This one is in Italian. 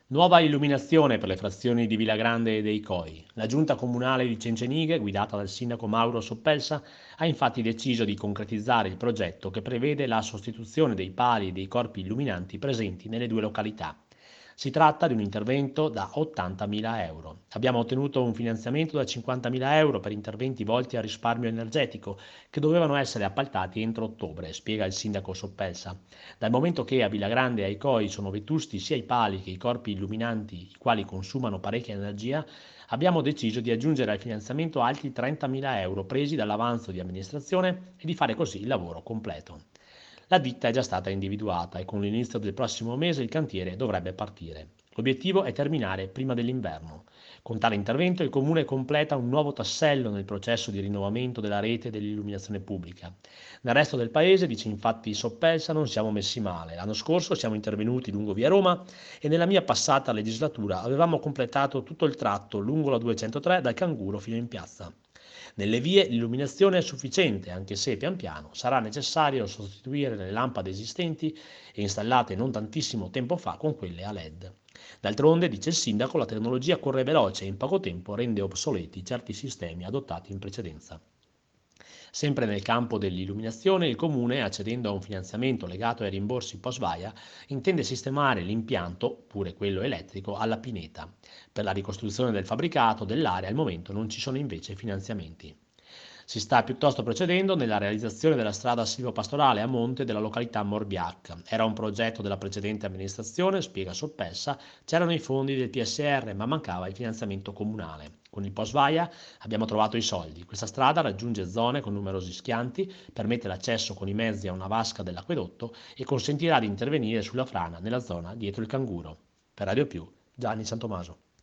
Nuova illuminazione per le frazioni di Villagrande e dei Coi. La giunta comunale di Cencenighe, guidata dal sindaco Mauro Soppelsa, ha infatti deciso di concretizzare il progetto che prevede la sostituzione dei pali e dei corpi illuminanti presenti nelle due località. Si tratta di un intervento da 80.000 euro. Abbiamo ottenuto un finanziamento da 50.000 euro per interventi volti al risparmio energetico che dovevano essere appaltati entro ottobre, spiega il sindaco Soppelsa. Dal momento che a Villagrande e ai COI sono vetusti sia i pali che i corpi illuminanti, i quali consumano parecchia energia, abbiamo deciso di aggiungere al finanziamento altri 30.000 euro presi dall'avanzo di amministrazione e di fare così il lavoro completo. La ditta è già stata individuata e con l'inizio del prossimo mese il cantiere dovrebbe partire. L'obiettivo è terminare prima dell'inverno. Con tale intervento il Comune completa un nuovo tassello nel processo di rinnovamento della rete dell'illuminazione pubblica. Nel resto del paese, dice infatti Soppelsa, non siamo messi male. L'anno scorso siamo intervenuti lungo via Roma e nella mia passata legislatura avevamo completato tutto il tratto lungo la 203 dal Canguro fino in piazza. Nelle vie l'illuminazione è sufficiente, anche se pian piano sarà necessario sostituire le lampade esistenti e installate non tantissimo tempo fa con quelle a LED. D'altronde, dice il sindaco, la tecnologia corre veloce e in poco tempo rende obsoleti certi sistemi adottati in precedenza. Sempre nel campo dell'illuminazione, il Comune, accedendo a un finanziamento legato ai rimborsi post-VAIA, intende sistemare l'impianto, pure quello elettrico, alla pineta. Per la ricostruzione del fabbricato dell'area al momento non ci sono invece finanziamenti. Si sta piuttosto procedendo nella realizzazione della strada silvopastorale a monte della località Morbiac. Era un progetto della precedente amministrazione, spiega Soppessa, c'erano i fondi del PSR ma mancava il finanziamento comunale. Con il post-VAIA abbiamo trovato i soldi. Questa strada raggiunge zone con numerosi schianti, permette l'accesso con i mezzi a una vasca dell'acquedotto e consentirà di intervenire sulla frana nella zona dietro il Canguro. Per Radio Più, Gianni Santomaso.